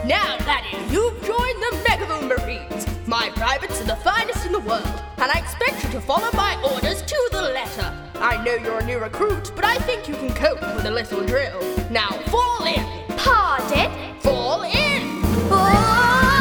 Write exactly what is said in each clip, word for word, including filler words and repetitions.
Now, laddie, you've joined the Megaville Marines. My privates are the finest in the world, and I expect you to follow my orders to the letter. I know you're a new recruit, but I think you can cope with a little drill. Now, fall in. Pardon? Fall in. Oh!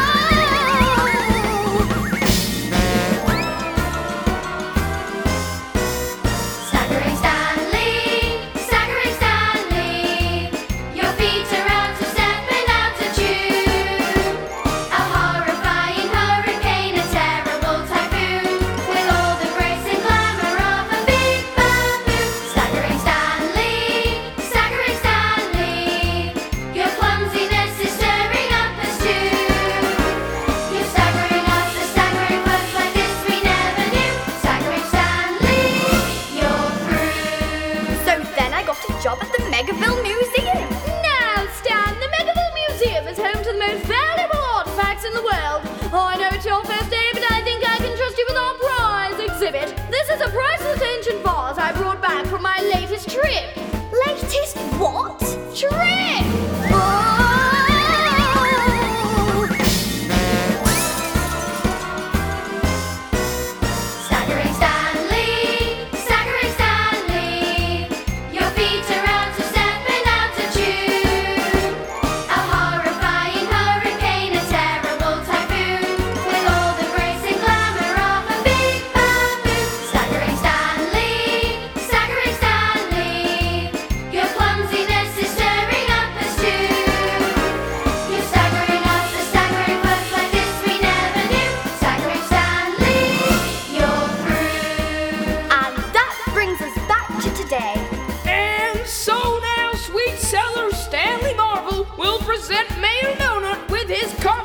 Staggering Stanley, staggering Stanley, your feet are out of step and altitude. A horrifying hurricane, a terrible typhoon, with all the grace and glamour of a big balloon. Staggering Stanley, staggering Stanley, your clumsiness is stirring up a stew. You're staggering us, a staggering folks like this we never knew. Staggering Stanley, you're through. So then I got a job at the Megaville Museum. Now, Stan, the Megaville Museum is home to the most valuable artifacts in the world. Oh, I know it's your first day, but I think I can trust you with our prize exhibit. This is a priceless ancient vase I brought back from my latest trip. Latest what? Trip! Oh! Staggering Stanley, staggering Stanley, your feet are out of step and altitude. A horrifying hurricane, a terrible typhoon, with all the grace and glamour of a big balloon. Staggering Stanley, staggering Stanley, your clumsiness is stirring up a stew. You're staggering us, a staggering folks like this we never knew. Staggering Stanley, you're through. And that brings us back to today. And so now, sweet seller Stanley Marvel will present Mayor Donut with his comment.